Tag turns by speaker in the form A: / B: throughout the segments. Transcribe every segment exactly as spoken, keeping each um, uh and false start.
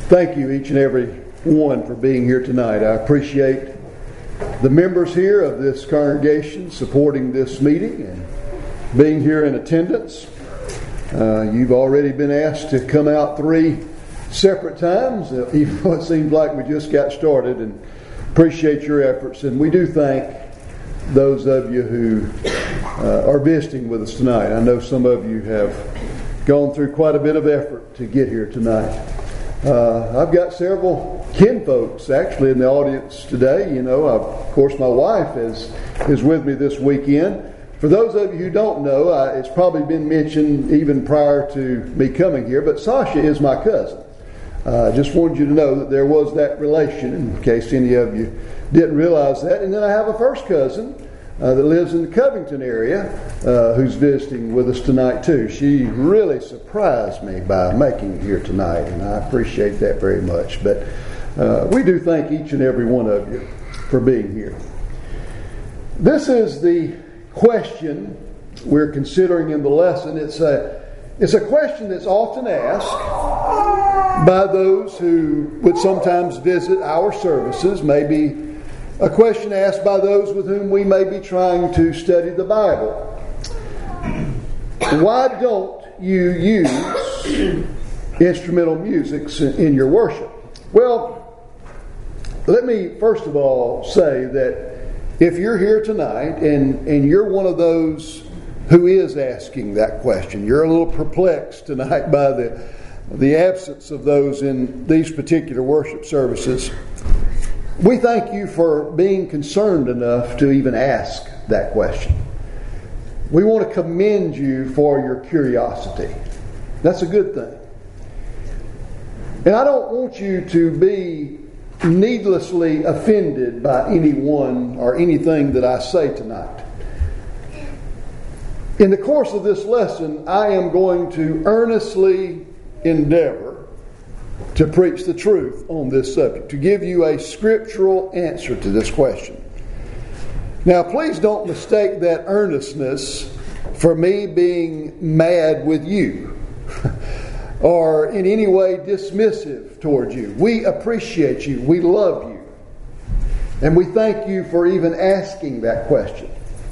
A: Thank you, each and every one, for being here tonight. I appreciate the members here of this congregation supporting this meeting and being here in attendance. Uh, you've already been asked to come out three separate times, even though it seems like we just got started, and appreciate your efforts. And we do thank those of you who uh, are visiting with us tonight. I know some of you have gone through quite a bit of effort to get here tonight. Uh, I've got several kin folks actually in the audience today. You know, I've, of course, my wife is is with me this weekend. For those of you who don't know, I, it's probably been mentioned even prior to me coming here, but Sasha is my cousin. I uh, just wanted you to know that there was that relation, in case any of you didn't realize that. And then I have a first cousin uh, that lives in the Covington area uh, who's visiting with us tonight too. She really surprised me by making it here tonight, and I appreciate that very much. But uh, we do thank each and every one of you for being here. This is the question we're considering in the lesson. It's a, it's a question that's often asked by those who would sometimes visit our services, maybe a question asked by those with whom we may be trying to study the Bible. Why don't you use instrumental music in your worship? Well, let me first of all say that if you're here tonight and, and you're one of those who is asking that question, you're a little perplexed tonight by the, the absence of those in these particular worship services, we thank you for being concerned enough to even ask that question. We want to commend you for your curiosity. That's a good thing. And I don't want you to be needlessly offended by anyone or anything that I say tonight. In the course of this lesson, I am going to earnestly endeavor to preach the truth on this subject, to give you a scriptural answer to this question. Now, please don't mistake that earnestness for me being mad with you or in any way dismissive toward you. We appreciate you. We love you. And we thank you for even asking that question.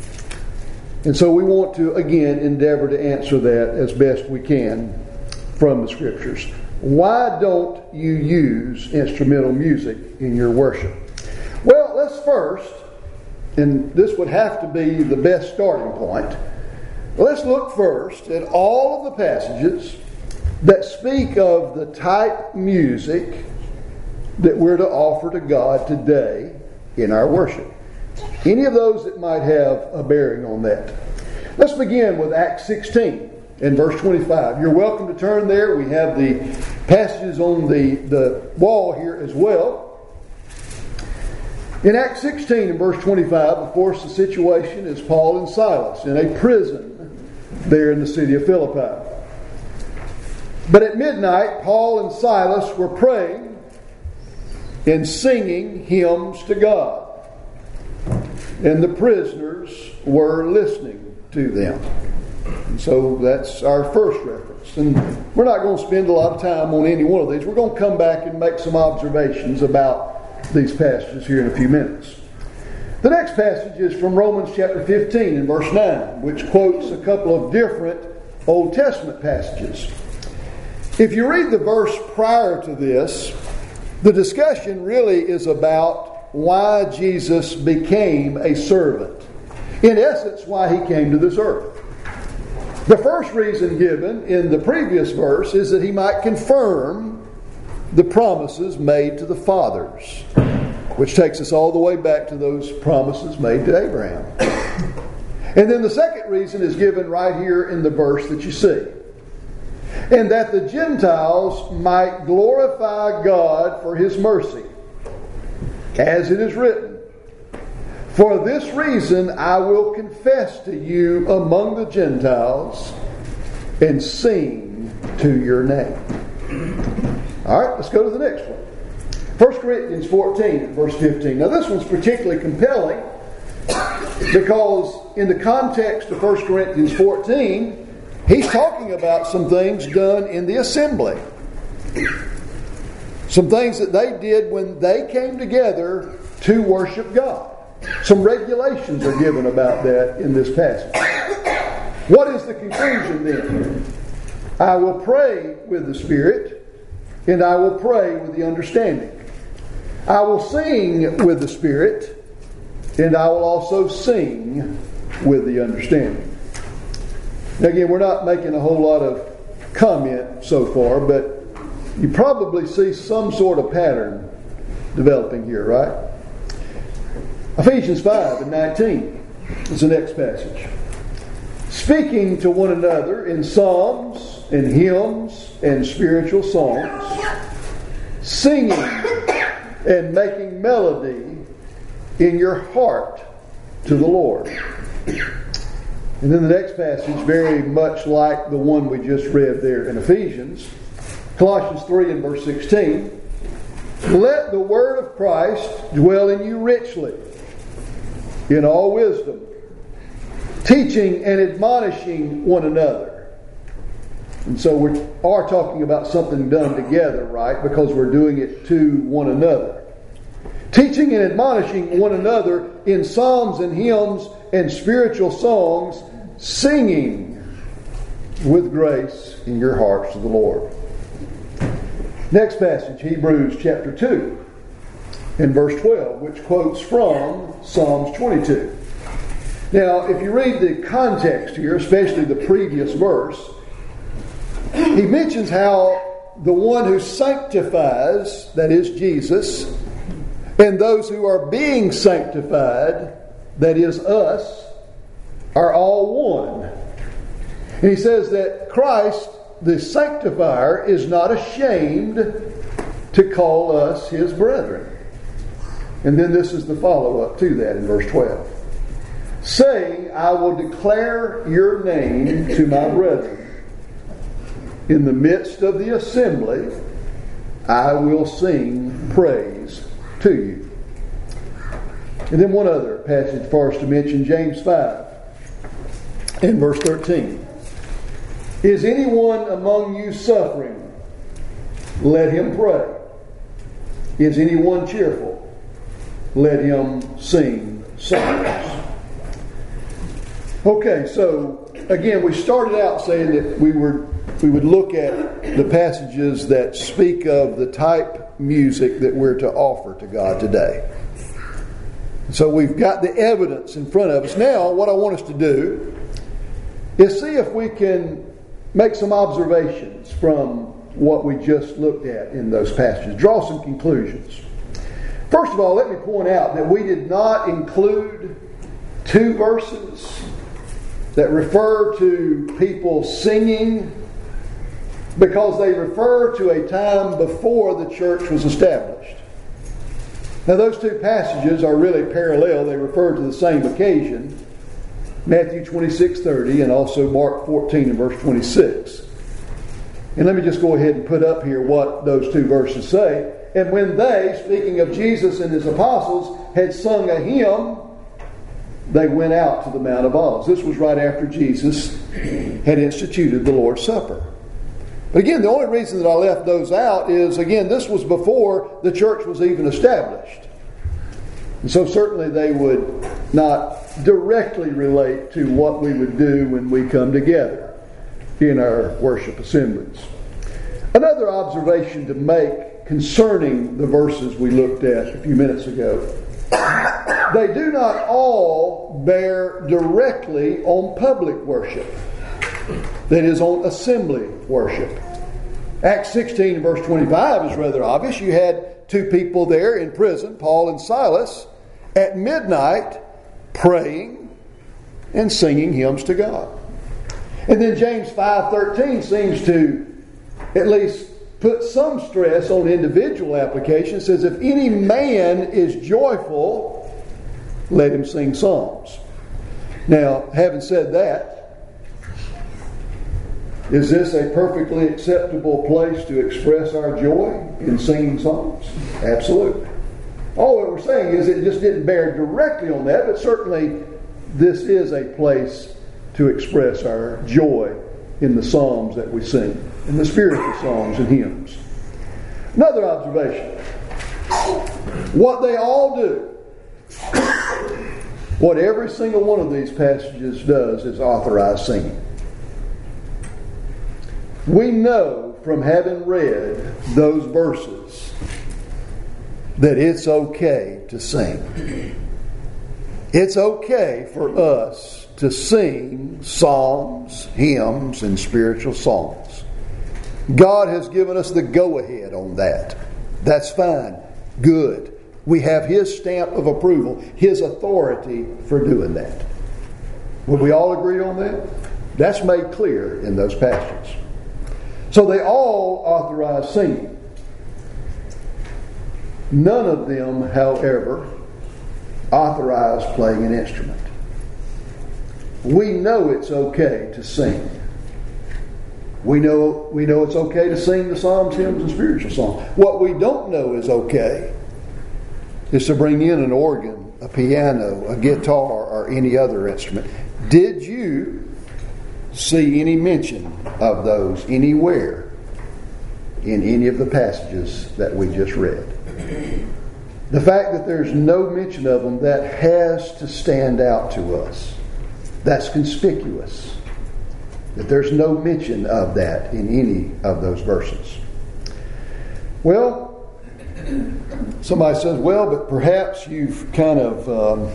A: And so we want to, again, endeavor to answer that as best we can from the Scriptures. Why don't you use instrumental music in your worship? Well, let's first, and this would have to be the best starting point, let's look first at all of the passages that speak of the type music that we're to offer to God today in our worship. Any of those that might have a bearing on that. Let's begin with Acts sixteen. In verse twenty-five. You're welcome to turn there. We have the passages on the, the wall here as well. In Acts sixteen and verse twenty-five, of course, the situation is Paul and Silas in a prison there in the city of Philippi. But at midnight, Paul and Silas were praying and singing hymns to God. And the prisoners were listening to them. And so that's our first reference. And we're not going to spend a lot of time on any one of these. We're going to come back and make some observations about these passages here in a few minutes. The next passage is from Romans chapter fifteen and verse nine, which quotes a couple of different Old Testament passages. If you read the verse prior to this, the discussion really is about why Jesus became a servant. In essence, why he came to this earth. The first reason given in the previous verse is that he might confirm the promises made to the fathers, which takes us all the way back to those promises made to Abraham. And then the second reason is given right here in the verse that you see. And that the Gentiles might glorify God for his mercy, as it is written, for this reason I will confess to you among the Gentiles and sing to your name. All right, let's go to the next one. First Corinthians fourteen, verse fifteen. Now this one's particularly compelling because in the context of First Corinthians fourteen, he's talking about some things done in the assembly. Some things that they did when they came together to worship God. Some regulations are given about that in this passage. What is the conclusion then? I will pray with the Spirit, and I will pray with the understanding. I will sing with the Spirit, and I will also sing with the understanding. Now again, we're not making a whole lot of comment so far, but you probably see some sort of pattern developing here, right? Ephesians five and nineteen is the next passage. Speaking to one another in psalms and hymns and spiritual songs, singing and making melody in your heart to the Lord. And then the next passage, very much like the one we just read there in Ephesians, Colossians three and verse sixteen, let the word of Christ dwell in you richly, in all wisdom, teaching and admonishing one another. And so we are talking about something done together, right? Because we're doing it to one another. Teaching and admonishing one another in psalms and hymns and spiritual songs, singing with grace in your hearts to the Lord. Next passage, Hebrews chapter two and verse twelve, which quotes from Psalms twenty-two. Now, if you read the context here, especially the previous verse, he mentions how the one who sanctifies, that is Jesus, and those who are being sanctified, that is us, are all one. And he says that Christ, the sanctifier, is not ashamed to call us his brethren. And then this is the follow-up to that in verse twelve. Saying, I will declare your name to my brethren. In the midst of the assembly, I will sing praise to you. And then one other passage for us to mention, James five in verse thirteen. Is anyone among you suffering? Let him pray. Is anyone cheerful? Let him sing psalms. Okay, so again, we started out saying that we were we would look at the passages that speak of the type music that we're to offer to God today. So we've got the evidence in front of us. Now, what I want us to do is see if we can make some observations from what we just looked at in those passages. Draw some conclusions. First of all, let me point out that we did not include two verses that refer to people singing because they refer to a time before the church was established. Now those two passages are really parallel. They refer to the same occasion. Matthew twenty-six thirty and also Mark fourteen and verse twenty-six. And let me just go ahead and put up here what those two verses say. And when they, speaking of Jesus and his apostles, had sung a hymn, they went out to the Mount of Olives. This was right after Jesus had instituted the Lord's Supper. But again, the only reason that I left those out is, again, this was before the church was even established. And so certainly they would not directly relate to what we would do when we come together in our worship assemblies. Another observation to make concerning the verses we looked at a few minutes ago, they do not all bear directly on public worship. That is, on assembly worship. Acts sixteen verse twenty-five is rather obvious. You had two people there in prison, Paul and Silas, at midnight praying and singing hymns to God. And then James five thirteen seems to at least put some stress on individual application. It says, if any man is joyful, let him sing psalms. Now, having said that, is this a perfectly acceptable place to express our joy in singing psalms? Absolutely. All that we're saying is it just didn't bear directly on that, but certainly this is a place to express our joy in the psalms that we sing, in the spiritual songs and hymns. Another observation. What they all do, what every single one of these passages does, is authorize singing. We know from having read those verses that it's okay to sing. It's okay for us to sing psalms, hymns, and spiritual songs. God has given us the go-ahead on that. That's fine. Good. We have His stamp of approval, His authority for doing that. Would we all agree on that? That's made clear in those passages. So they all authorize singing. None of them, however, authorize playing an instrument. We know it's okay to sing. We know, we know it's okay to sing the psalms, hymns, and spiritual songs. What we don't know is okay is to bring in an organ, a piano, a guitar, or any other instrument. Did you see any mention of those anywhere in any of the passages that we just read? The fact that there's no mention of them, that has to stand out to us. That's conspicuous. That there's no mention of that in any of those verses. Well, somebody says, well, but perhaps you've kind of um,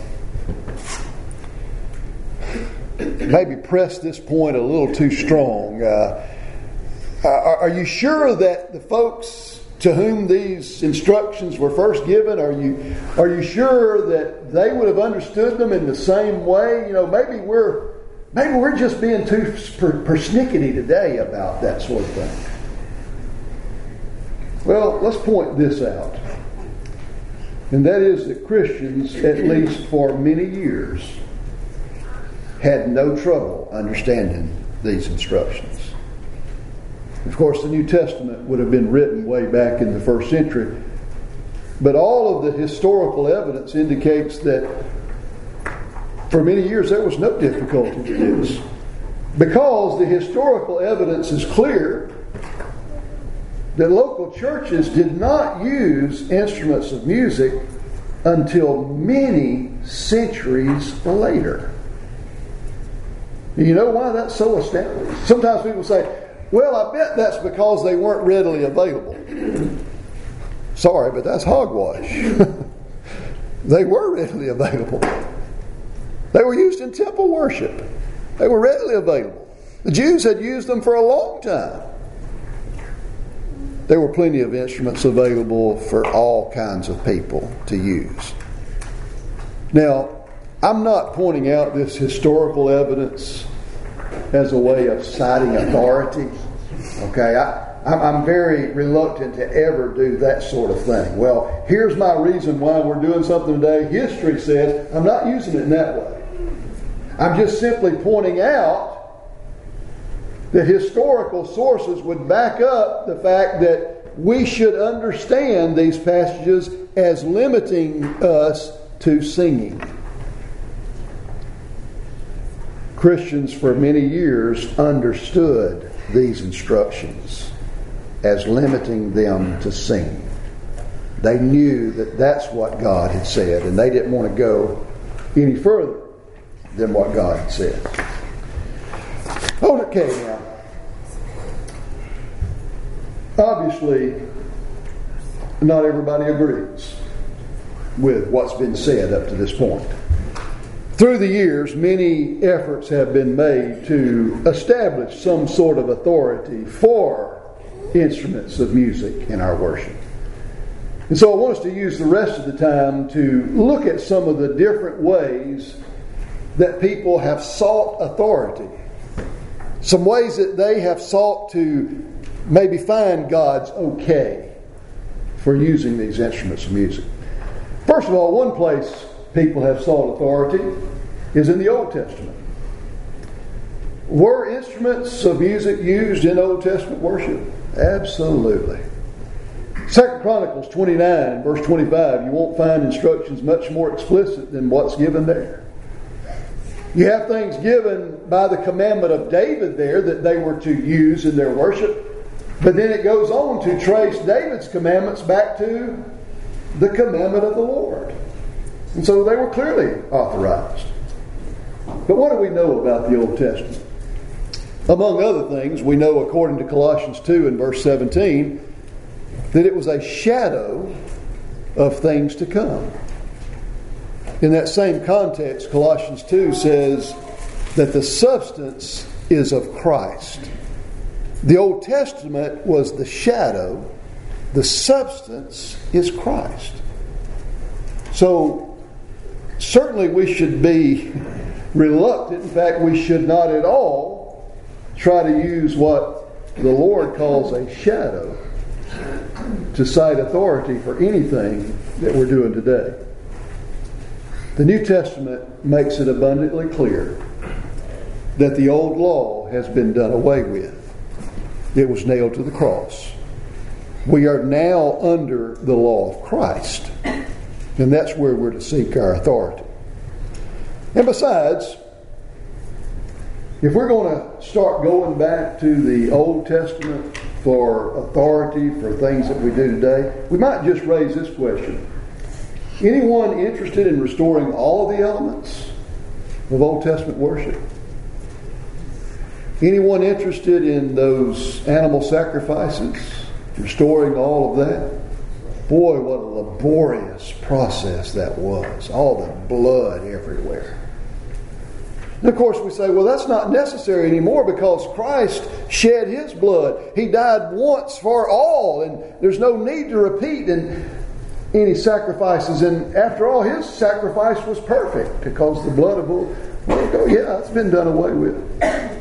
A: maybe pressed this point a little too strong. Uh, are, are you sure that the folks to whom these instructions were first given, are you are you sure that they would have understood them in the same way? You know, maybe we're maybe we're just being too per- persnickety today about that sort of thing. Well, let's point this out. And that is that Christians, at least for many years, had no trouble understanding these instructions. Of course, the New Testament would have been written way back in the first century. But all of the historical evidence indicates that for many years there was no difficulty with this. Because the historical evidence is clear that local churches did not use instruments of music until many centuries later. You know why that's so astounding? Sometimes people say, well, I bet that's because they weren't readily available. Sorry, but that's hogwash. They were readily available. They were used in temple worship. They were readily available. The Jews had used them for a long time. There were plenty of instruments available for all kinds of people to use. Now, I'm not pointing out this historical evidence as a way of citing authority. Okay, I, I'm very reluctant to ever do that sort of thing. Well, here's my reason why we're doing something today. History says, I'm not using it in that way. I'm just simply pointing out that historical sources would back up the fact that we should understand these passages as limiting us to singing. Christians for many years understood these instructions as limiting them to singing. They knew that that's what God had said, and they didn't want to go any further than what God had said. Okay, now, obviously, not everybody agrees with what's been said up to this point. Through the years, many efforts have been made to establish some sort of authority for instruments of music in our worship. And so I want us to use the rest of the time to look at some of the different ways that people have sought authority. Some ways that they have sought to maybe find God's okay for using these instruments of music. First of all, one place people have sought authority is in the Old Testament. Were instruments of music used in Old Testament worship? Absolutely. Second Chronicles twenty-nine, verse twenty-five, you won't find instructions much more explicit than what's given there. You have things given by the commandment of David there that they were to use in their worship. But then it goes on to trace David's commandments back to the commandment of the Lord. And so they were clearly authorized. But what do we know about the Old Testament? Among other things, we know according to Colossians two and verse seventeen that it was a shadow of things to come. In that same context, Colossians two says that the substance is of Christ. The Old Testament was the shadow. The substance is Christ. So, certainly we should be reluctant. In fact, we should not at all try to use what the Lord calls a shadow to cite authority for anything that we're doing today. The New Testament makes it abundantly clear that the old law has been done away with. It was nailed to the cross. We are now under the law of Christ, and that's where we're to seek our authority. And besides, if we're going to start going back to the Old Testament for authority for things that we do today, we might just raise this question. Anyone interested in restoring all of the elements of Old Testament worship? Anyone interested in those animal sacrifices, restoring all of that? Boy, what a laborious process that was. All the blood everywhere. And of course we say, well, that's not necessary anymore because Christ shed His blood. He died once for all, and there's no need to repeat in any sacrifices. And after all, His sacrifice was perfect because the blood of bull. Well, yeah, it's been done away with.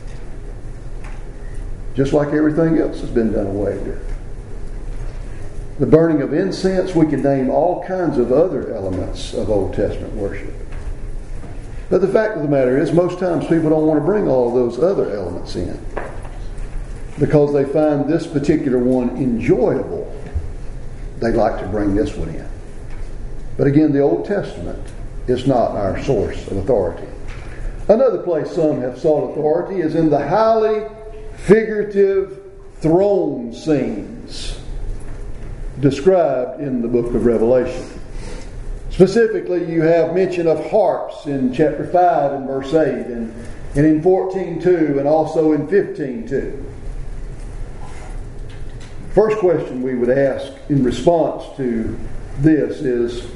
A: Just like everything else has been done away with. The burning of incense, we could name all kinds of other elements of Old Testament worship. But the fact of the matter is, most times people don't want to bring all of those other elements in because they find this particular one enjoyable. They like to bring this one in. But again, the Old Testament is not our source of authority. Another place some have sought authority is in the highly figurative throne scenes described in the book of Revelation. Specifically, you have mention of harps in chapter five and verse eight, and, and in fourteen two, and also in fifteen two. First question we would ask in response to this is,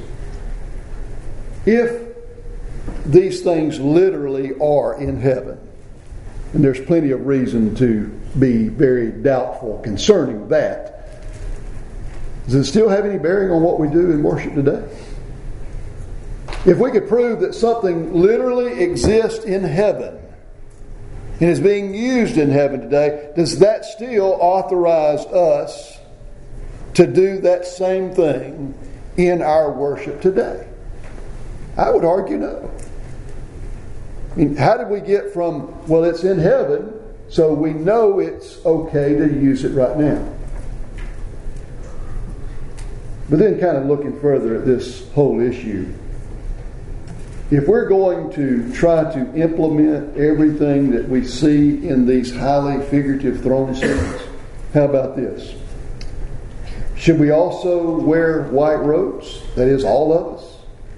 A: if these things literally are in heaven, and there's plenty of reason to be very doubtful concerning that, does it still have any bearing on what we do in worship today? If we could prove that something literally exists in heaven and is being used in heaven today, does that still authorize us to do that same thing in our worship today? I would argue no. I mean, how did we get from, well, it's in heaven, so we know it's okay to use it right now? But then kind of looking further at this whole issue, if we're going to try to implement everything that we see in these highly figurative throne scenes, how about this? Should we also wear white robes? That is, all of us?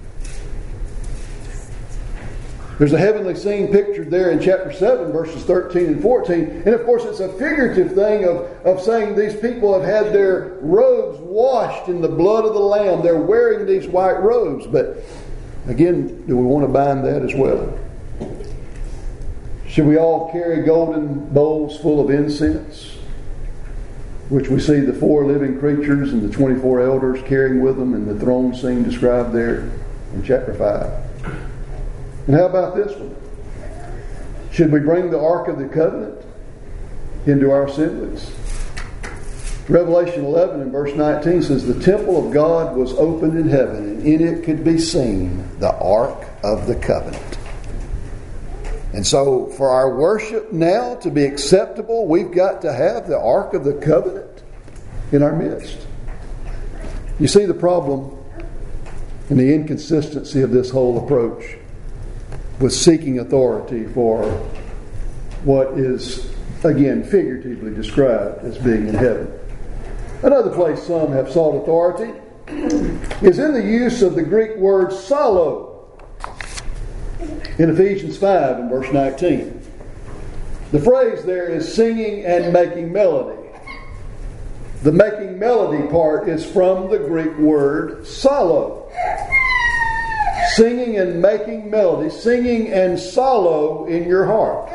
A: There's a heavenly scene pictured there in chapter seven, verses thirteen and fourteen. And of course, it's a figurative thing of, of saying these people have had their robes washed in the blood of the Lamb. They're wearing these white robes. But again, do we want to bind that as well? Should we all carry golden bowls full of incense, which we see the four living creatures and the twenty-four elders carrying with them in the throne scene described there in chapter five? And how about this one? Should we bring the Ark of the Covenant into our assemblies? Revelation eleven and verse nineteen says, the temple of God was opened in heaven, and in it could be seen the Ark of the Covenant. And so for our worship now to be acceptable, we've got to have the Ark of the Covenant in our midst. You see the problem and the inconsistency of this whole approach with seeking authority for what is again, figuratively described as being in heaven. Another place some have sought authority is in the use of the Greek word psallo in Ephesians five and verse nineteen. The phrase there is singing and making melody. The making melody part is from the Greek word psallo. Singing and making melody, singing and psallo in your heart.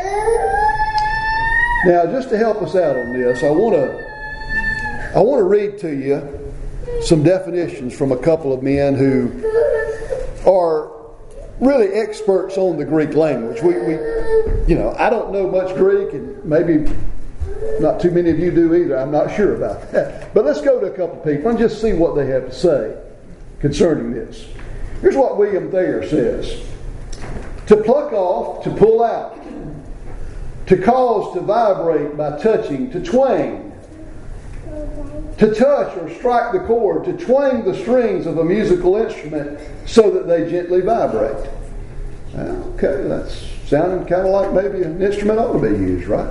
A: Now, just to help us out on this, I want to I want to read to you some definitions from a couple of men who are really experts on the Greek language. We, we you know, I don't know much Greek, and maybe not too many of you do either. I'm not sure about that. But let's go to a couple of people and just see what they have to say concerning this. Here's what William Thayer says. To pluck off, to pull out, to cause to vibrate by touching, to twang, to touch or strike the chord, to twang the strings of a musical instrument so that they gently vibrate. Okay, that's sounding kind of like maybe an instrument ought to be used, right?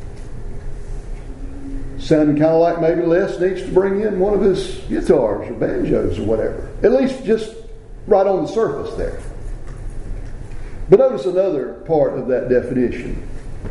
A: Sounding kind of like maybe Les needs to bring in one of his guitars or banjos or whatever. At least just right on the surface there. But notice another part of that definition.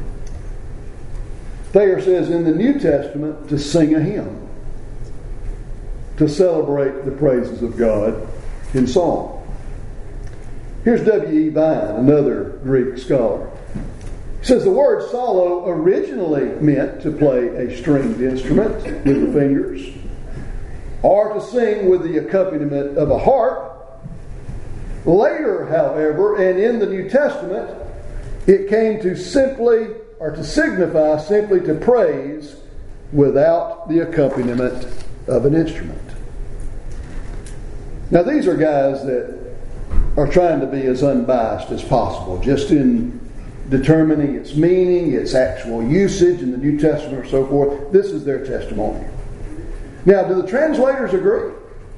A: Thayer says in the New Testament to sing a hymn, to celebrate the praises of God in song. Here's W E Vine, another Greek scholar. He says the word psallo originally meant to play a stringed instrument with the fingers, or to sing with the accompaniment of a harp. Later, however, and in the New Testament, it came to simply, or to signify simply to praise without the accompaniment of an instrument. Now, these are guys that are trying to be as unbiased as possible, just in determining its meaning, its actual usage in the New Testament, or so forth. This is their testimony. Now, do the translators agree?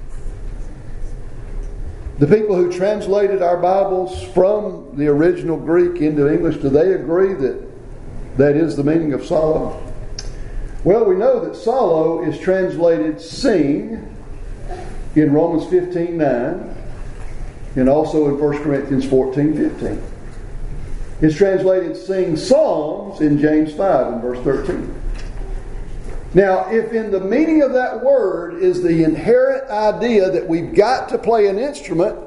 A: The people who translated our Bibles from the original Greek into English, do they agree that that is the meaning of psallo? Well, we know that psallo is translated sing in Romans fifteen nine and also in First Corinthians fourteen fifteen. It's translated sing psalms in James five and verse thirteen. Now, if in the meaning of that word is the inherent idea that we've got to play an instrument,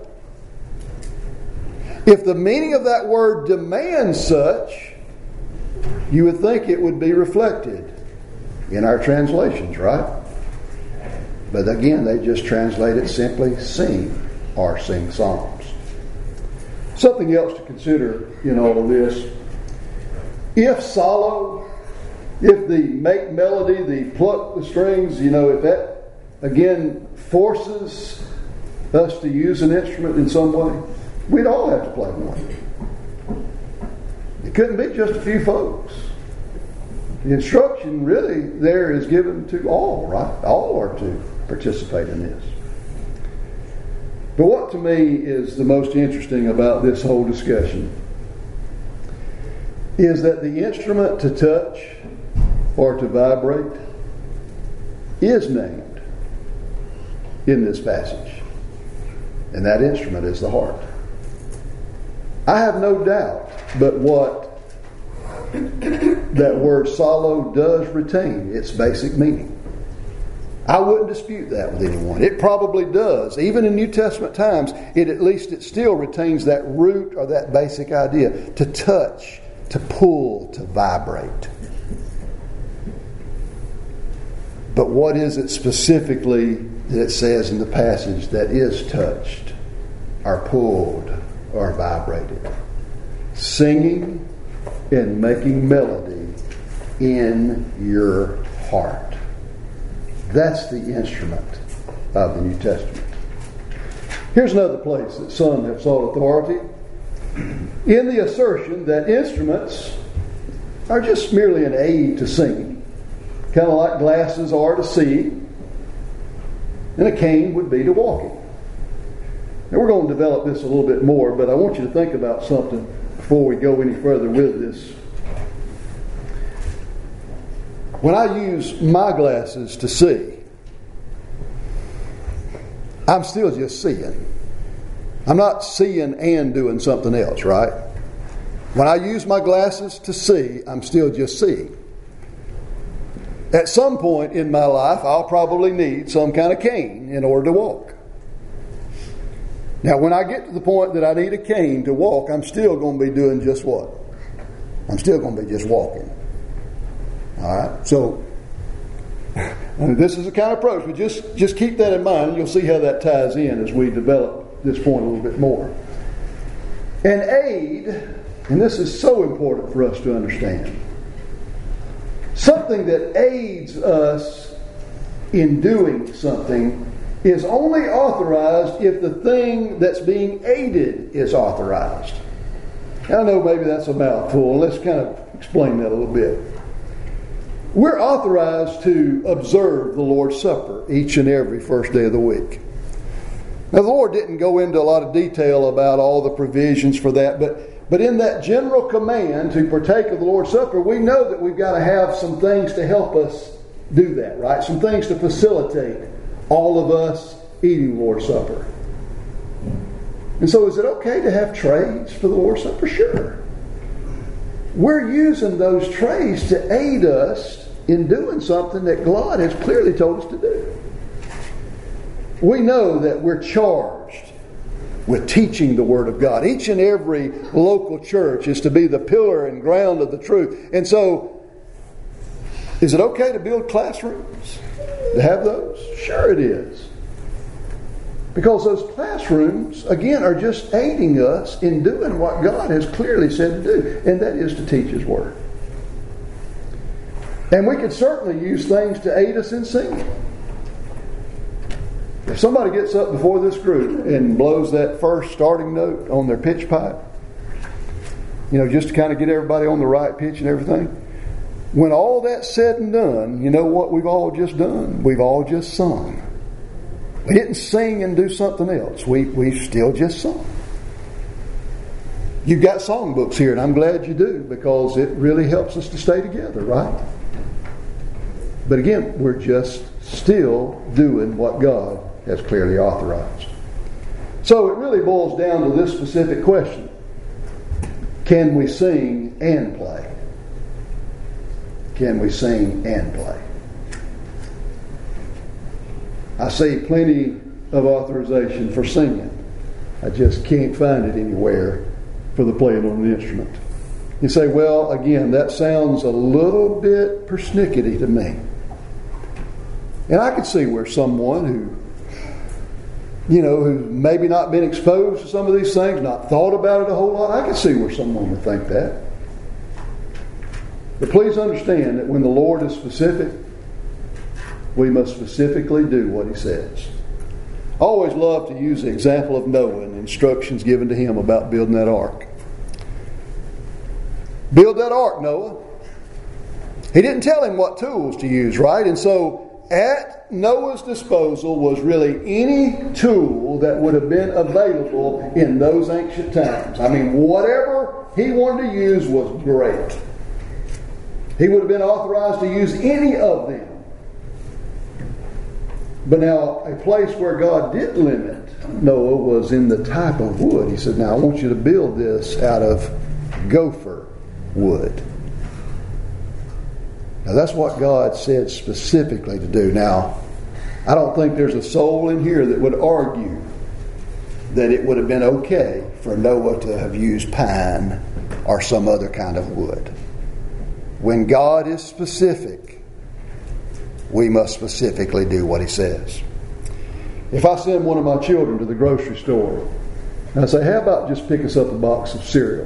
A: if the meaning of that word demands such, you would think it would be reflected in our translations, right? But again, they just translate it simply sing or sing psalms. Something else to consider in all of this. If psallo, if the make melody, the pluck the strings, you know, if that, again, forces us to use an instrument in some way, we'd all have to play one. It couldn't be just a few folks. The instruction really there is given to all, right? All are to participate in this. But what to me is the most interesting about this whole discussion is that the instrument to touch or to vibrate is named in this passage. And that instrument is the heart. I have no doubt but what that word psallo does retain its basic meaning. I wouldn't dispute that with anyone. It probably does. Even in New Testament times, it at least it still retains that root or that basic idea. To touch, to pull, to vibrate. But what is it specifically that it says in the passage that is touched or pulled or vibrated? Singing and making melody in your heart. That's the instrument of the New Testament. Here's another place that some have sought authority in the assertion that instruments are just merely an aid to singing, kind of like glasses are to seeing, and a cane would be to walking. Now we're going to develop this a little bit more, but I want you to think about something before we go any further with this. When I use my glasses to see, I'm still just seeing. I'm not seeing and doing something else, right? When I use my glasses to see, I'm still just seeing. At some point in my life, I'll probably need some kind of cane in order to walk. Now, when I get to the point that I need a cane to walk, I'm still going to be doing just what? I'm still going to be just walking. All right? So, this is the kind of approach, but just, just keep that in mind, and you'll see how that ties in as we develop this point a little bit more. An aid, and this is so important for us to understand, something that aids us in doing something is only authorized if the thing that's being aided is authorized. I know maybe that's a mouthful. Let's kind of explain that a little bit. We're authorized to observe the Lord's Supper each and every first day of the week. Now, the Lord didn't go into a lot of detail about all the provisions for that, but, but in that general command to partake of the Lord's Supper, we know that we've got to have some things to help us do that, right? Some things to facilitate all of us eating the Lord's Supper. And so is it okay to have trays for the Lord's Supper? Sure. We're using those trays to aid us in doing something that God has clearly told us to do. We know that we're charged with teaching the Word of God. Each and every local church is to be the pillar and ground of the truth. And so, is it okay to build classrooms? To have those? Sure it is. Because those classrooms, again, are just aiding us in doing what God has clearly said to do, and that is to teach His Word. And we could certainly use things to aid us in singing. If somebody gets up before this group and blows that first starting note on their pitch pipe, you know, just to kind of get everybody on the right pitch and everything, when all that's said and done, you know what we've all just done? We've all just sung. We didn't sing and do something else. We we still just sung. You've got songbooks here, and I'm glad you do, because it really helps us to stay together, right? But again, we're just still doing what God has clearly authorized. So it really boils down to this specific question. Can we sing and play? Can we sing and play? I see plenty of authorization for singing. I just can't find it anywhere for the playing on an instrument. You say, well, again, that sounds a little bit persnickety to me. And I could see where someone who, you know, who's maybe not been exposed to some of these things, not thought about it a whole lot, I could see where someone would think that. But please understand that when the Lord is specific, we must specifically do what He says. I always love to use the example of Noah and the instructions given to him about building that ark. Build that ark, Noah. He didn't tell him what tools to use, right? And so at Noah's disposal was really any tool that would have been available in those ancient times. I mean, whatever he wanted to use was great. He would have been authorized to use any of them. But now, a place where God did limit Noah was in the type of wood. He said, now I want you to build this out of gopher wood. Now that's what God said specifically to do. Now, I don't think there's a soul in here that would argue that it would have been okay for Noah to have used pine or some other kind of wood. When God is specific, we must specifically do what He says. If I send one of my children to the grocery store and I say, how about just pick us up a box of cereal?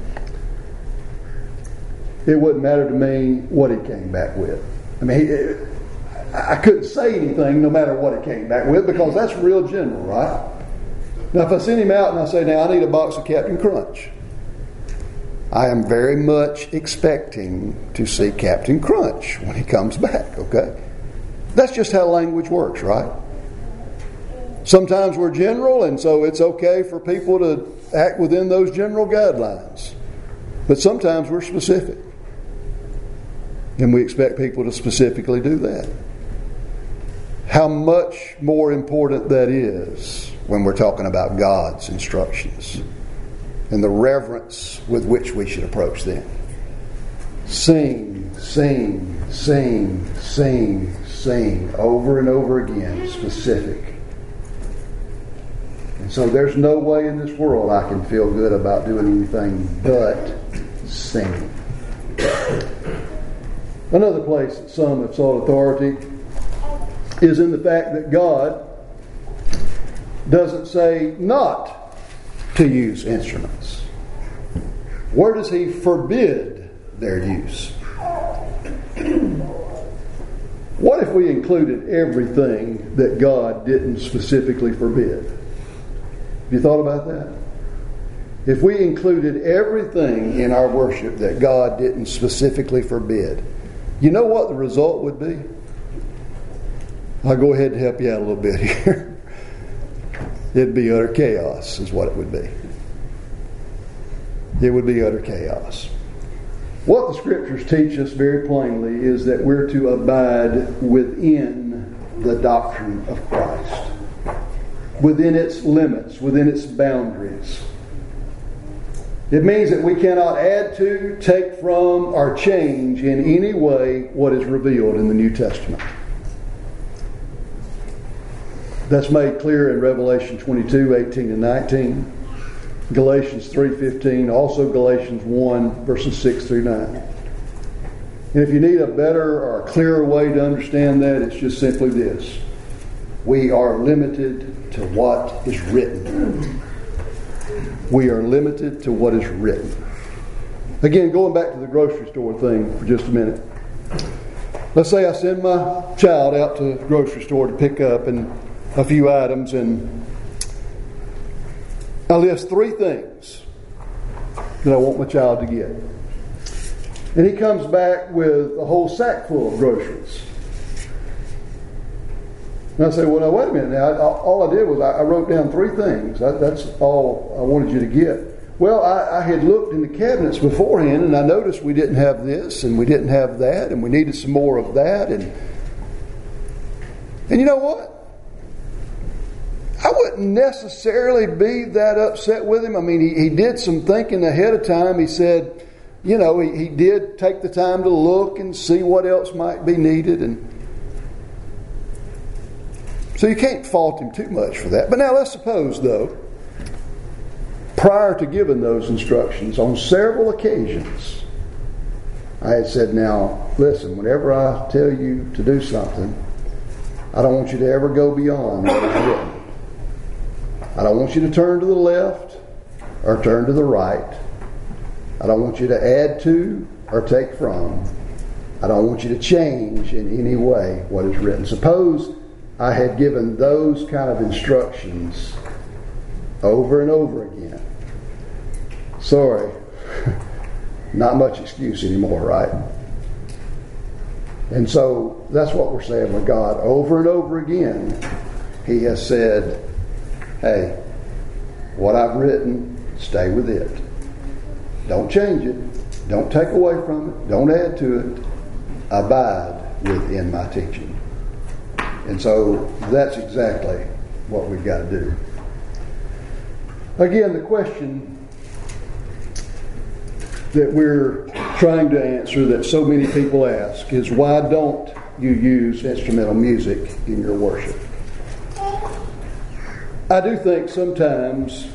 A: It wouldn't matter to me what he came back with. I mean, he, I couldn't say anything no matter what he came back with, because that's real general, right? Now, if I send him out and I say, now I need a box of Captain Crunch, I am very much expecting to see Captain Crunch when he comes back, okay? That's just how language works, right? Sometimes we're general, and so it's okay for people to act within those general guidelines. But sometimes we're specific. And we expect people to specifically do that. How much more important that is when we're talking about God's instructions and the reverence with which we should approach them. Sing, sing, sing, sing, sing, over and over again, specific. And so there's no way in this world I can feel good about doing anything but singing. Another place that some have sought authority is in the fact that God doesn't say not to use instruments. Where does He forbid their use? What if we included everything that God didn't specifically forbid? Have you thought about that? If we included everything in our worship that God didn't specifically forbid, you know what the result would be? I'll go ahead and help you out a little bit here. It'd be utter chaos is what it would be. It would be utter chaos. What the Scriptures teach us very plainly is that we're to abide within the doctrine of Christ, within its limits, within its boundaries. It means that we cannot add to, take from, or change in any way what is revealed in the New Testament. That's made clear in Revelation twenty-two, eighteen and nineteen, Galatians three fifteen, also Galatians one, verses six through nine. And if you need a better or a clearer way to understand that, it's just simply this. We are limited to what is written. We are limited to what is written. Again, going back to the grocery store thing for just a minute. Let's say I send my child out to the grocery store to pick up and a few items, and I list three things that I want my child to get. And he comes back with a whole sack full of groceries. And I say, well, now, wait a minute. Now, I, all I did was I, I wrote down three things. I, that's all I wanted you to get. Well, I, I had looked in the cabinets beforehand, and I noticed we didn't have this, and we didn't have that, and we needed some more of that. And, and you know what? I wouldn't necessarily be that upset with him. I mean, he, he did some thinking ahead of time. He said, you know, he, he did take the time to look and see what else might be needed. And so you can't fault him too much for that. But now let's suppose, though, prior to giving those instructions, on several occasions, I had said, now, listen, whenever I tell you to do something, I don't want you to ever go beyond what is written. I don't want you to turn to the left or turn to the right. I don't want you to add to or take from. I don't want you to change in any way what is written. Suppose I had given those kind of instructions over and over again. Sorry, not much excuse anymore, right? And so that's what we're saying with God. Over and over again, He has said, hey, what I've written, stay with it. Don't change it. Don't take away from it. Don't add to it. Abide within my teaching. And so that's exactly what we've got to do. Again, the question that we're trying to answer that so many people ask is, why don't you use instrumental music in your worship? I do think sometimes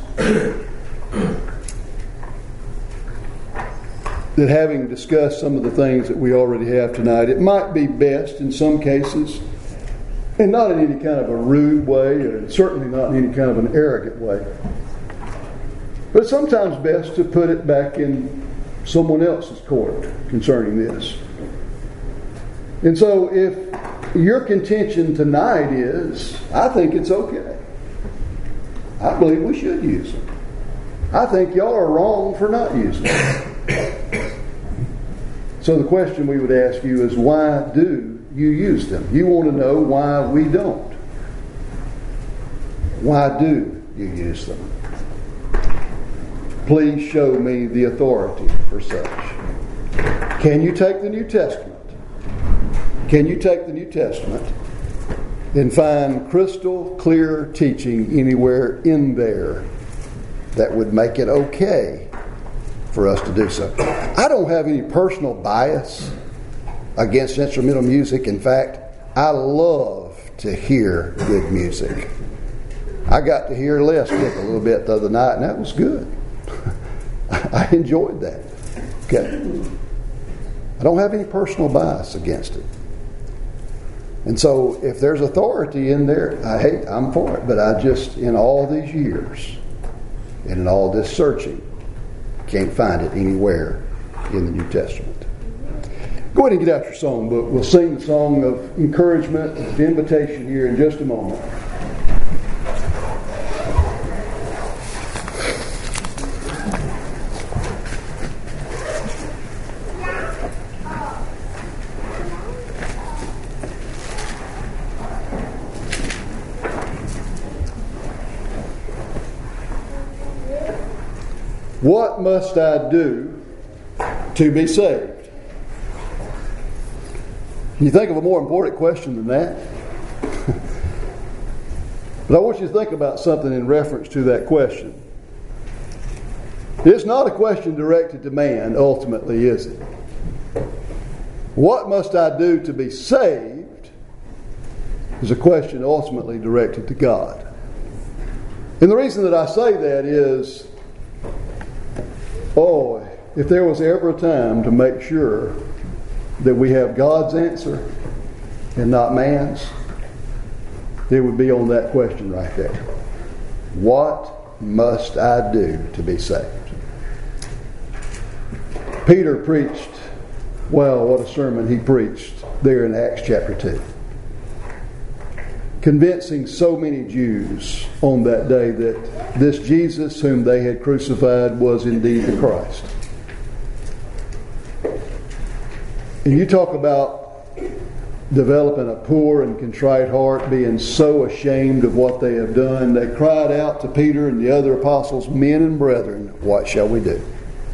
A: that having discussed some of the things that we already have tonight, it might be best in some cases, and not in any kind of a rude way, and certainly not in any kind of an arrogant way, but sometimes best to put it back in someone else's court concerning this. And so if your contention tonight is, I think it's okay, I believe we should use them, I think y'all are wrong for not using them. So the question we would ask you is, why do you use them? You want to know why we don't. Why do you use them? Please show me the authority for such. Can you take the New Testament Can you take the New Testament and find crystal clear teaching anywhere in there that would make it okay for us to do so? I don't have any personal bias against instrumental music. In fact, I love to hear good music. I got to hear Les kick a little bit the other night, and that was good. I enjoyed that. Okay. I don't have any personal bias against it. And so if there's authority in there, I hate, I'm for it. But I just, in all these years, and in all this searching, can't find it anywhere in the New Testament. Go ahead and get out your song book. We'll sing the song of encouragement, of invitation here in just a moment. What must I do to be saved? Can you think of a more important question than that? But I want you to think about something in reference to that question. It's not a question directed to man, ultimately, is it? What must I do to be saved is a question ultimately directed to God. And the reason that I say that is, oh, if there was ever a time to make sure that we have God's answer and not man's, it would be on that question right there. What must I do to be saved? Peter preached, well, what a sermon he preached there in Acts chapter two. Convincing so many Jews on that day that this Jesus whom they had crucified was indeed the Christ. And you talk about developing a poor and contrite heart, being so ashamed of what they have done. They cried out to Peter and the other apostles, men and brethren, what shall we do?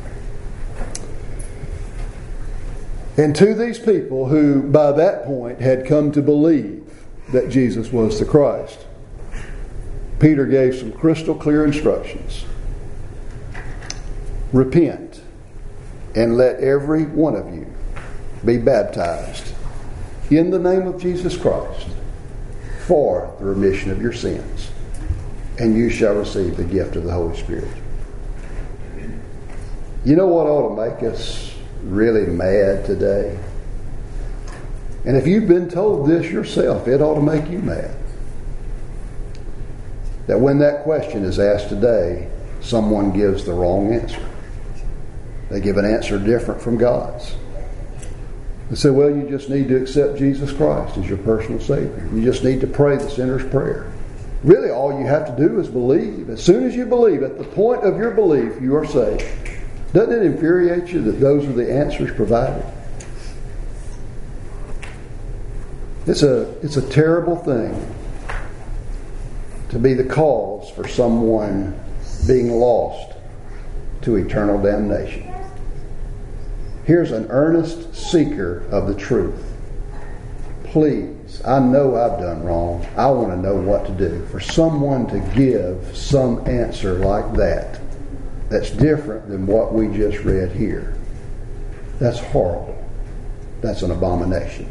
A: And to these people who by that point had come to believe that Jesus was the Christ, Peter gave some crystal clear instructions. Repent and let every one of you be baptized in the name of Jesus Christ for the remission of your sins, and you shall receive the gift of the Holy Spirit. You know what ought to make us really mad today? And if you've been told this yourself, it ought to make you mad. That when that question is asked today, someone gives the wrong answer. They give an answer different from God's. They say, well, you just need to accept Jesus Christ as your personal Savior. You just need to pray the sinner's prayer. Really, all you have to do is believe. As soon as you believe, at the point of your belief, you are saved. Doesn't it infuriate you that those are the answers provided? It's a, it's a terrible thing to be the cause for someone being lost to eternal damnation. Here's an earnest seeker of the truth. Please, I know I've done wrong. I want to know what to do. For someone to give some answer like that, that's different than what we just read here, that's horrible. That's an abomination.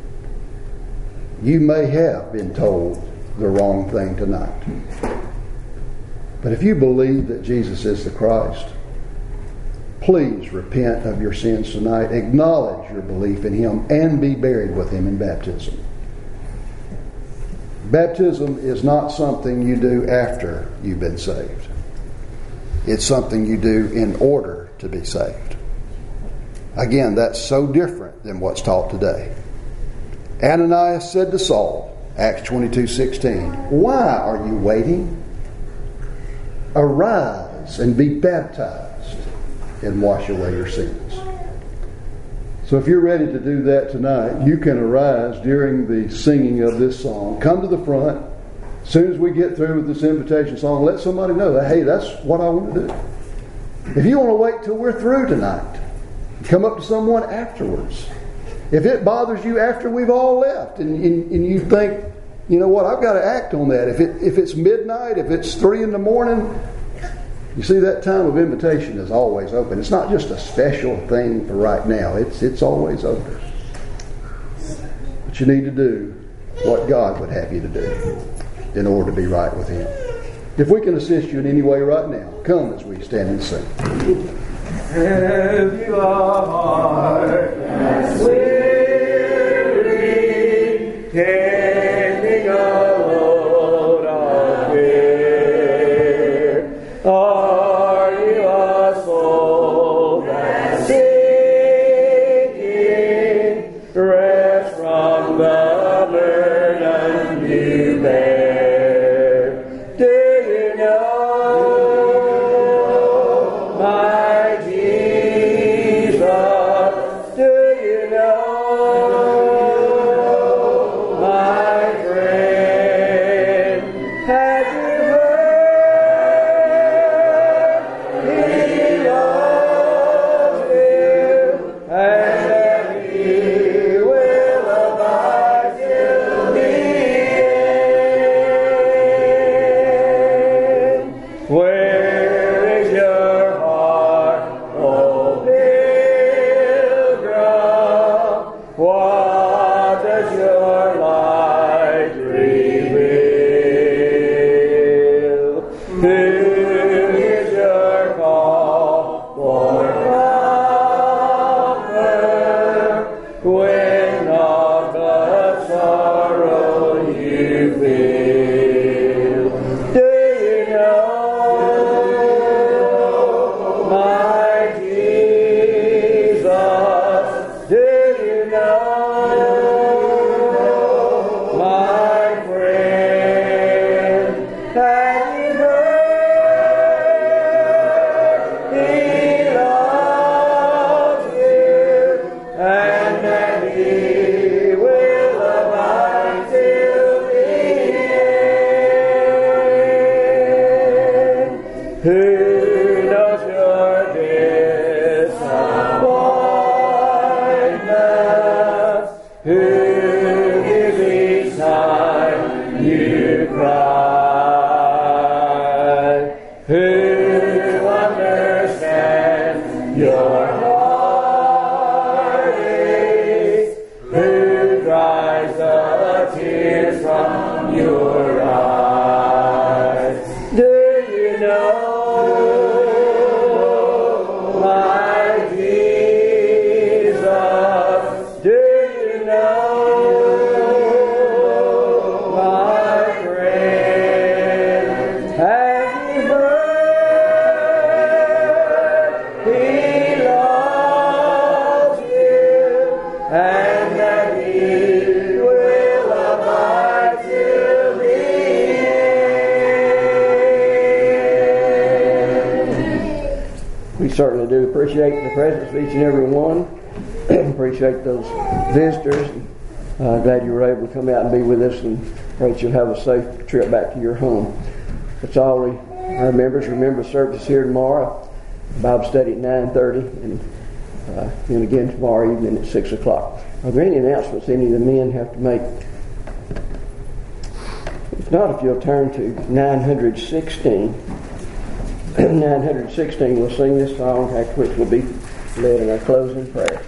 A: You may have been told the wrong thing tonight. But if you believe that Jesus is the Christ, please repent of your sins tonight. Acknowledge your belief in Him and be buried with Him in baptism. Baptism is not something you do after you've been saved. It's something you do in order to be saved. Again, that's so different than what's taught today. Ananias said to Saul, Acts twenty-two sixteen, why are you waiting? Arise and be baptized and wash away your sins. So if you're ready to do that tonight, you can arise during the singing of this song. Come to the front. As soon as we get through with this invitation song, let somebody know that, hey, that's what I want to do. If you want to wait till we're through tonight, come up to someone afterwards If it bothers you after we've all left and, and, and you think, you know what, I've got to act on that. If it if it's midnight, if it's three in the morning, you see, that time of invitation is always open. It's not just a special thing for right now. It's it's always open. But you need to do what God would have you to do in order to be right with Him. If we can assist you in any way right now, come as we stand and sing.
B: Have you a heart that's weary, carrying a load of fear? Are you a soul that's seeking rest from the burden you bear? Do you know my Jesus? Do you know my friend? Have you heard He loves you and that He will abide till the end? Where is your heart, O pilgrim? What does your light reveal? Who is your call for comfort when all the sorrow you feel? Do you know my Jesus? Do you know my friend? Have you heard He loves you and that He will abide till the end? Who knows your disappointment? Who gives each time you cry? Who understands your heartache? Who dries the tears from your eyes? Do you know my Jesus? Do you know my friend? Have you heard He loves you and that He will abide till the end? We certainly do appreciate the presence of each and every one. Appreciate those visitors. Uh, glad you were able to come out and be with us, and pray that you'll have a safe trip back to your home. That's all we, our members. Remember service here tomorrow. Bible study at nine thirty, and, uh, and again tomorrow evening at six o'clock. Are there any announcements any of the men have to make? If not, if you'll turn to nine sixteen. nine sixteen, we'll sing this song, after which will be led in our closing prayer.